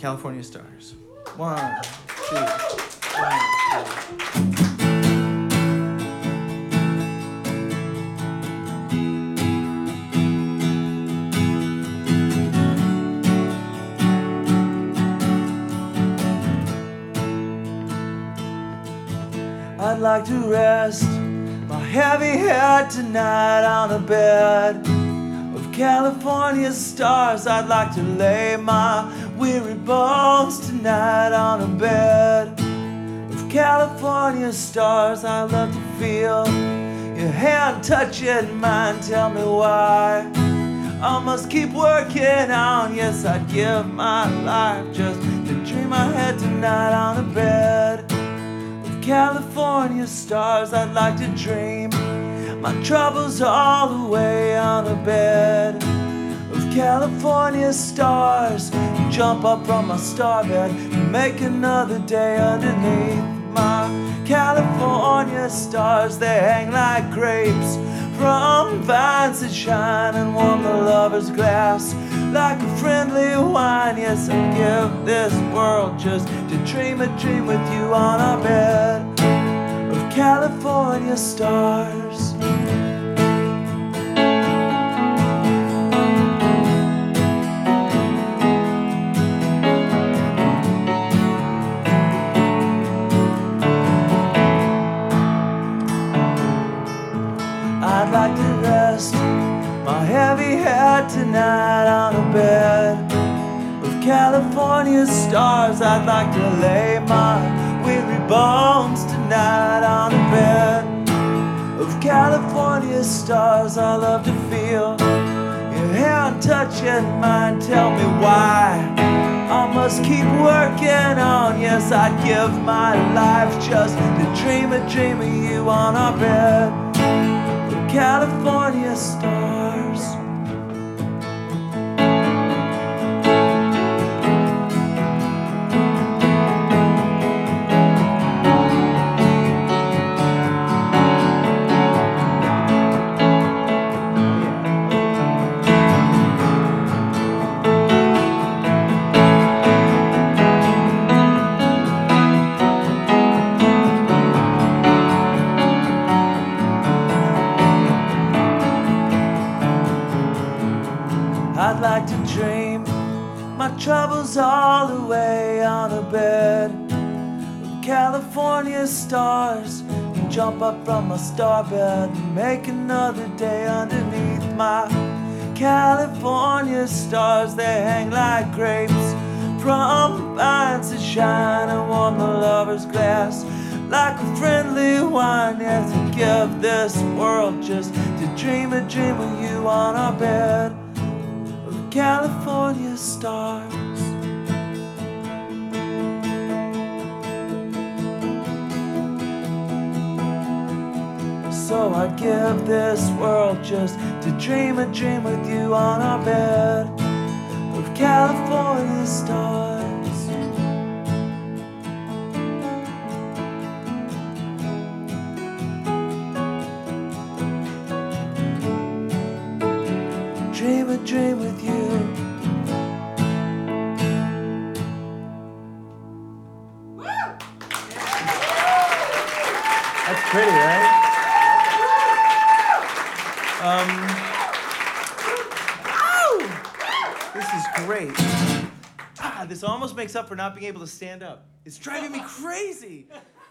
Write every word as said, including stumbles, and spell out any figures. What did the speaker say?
California Stars. One, two, one, two. I'd like to rest my heavy head tonight on a bed of California stars. I'd like to lay my weary bones tonight on a bed of California stars. I love to feel your hand touching mine. Tell me why I must keep working on. Yes, I'd give my life just to dream my head tonight on a bed of California stars. I'd like to dream my troubles all away on a bed of California stars. Jump up from my starbed and make another day underneath my California stars. They hang like grapes from vines that shine and warm the lover's glass like a friendly wine. Yes, I give this world just to dream a dream with you on our bed of California stars. I'd like to rest my heavy head tonight on a bed of California stars. I'd like to lay my weary bones tonight on a bed of California stars. I love to feel your hand touching mine. Tell me why I must keep working on. Yes, I'd give my life just to dream a dream of you on our bed of California stars. I'd like to dream my troubles all away on a bed of California stars. And jump up from my starbed and make another day underneath my California stars. They hang like grapes from vines that shine and warm the lover's glass like a friendly wine. Yes, to give this world just to dream a dream with you on our bed California stars. So I'd give this world just to dream a dream with you on our bed of California stars. Dream a dream with you. That's pretty, right? Um, this is great. Ah, this almost makes up for not being able to stand up. It's driving me crazy.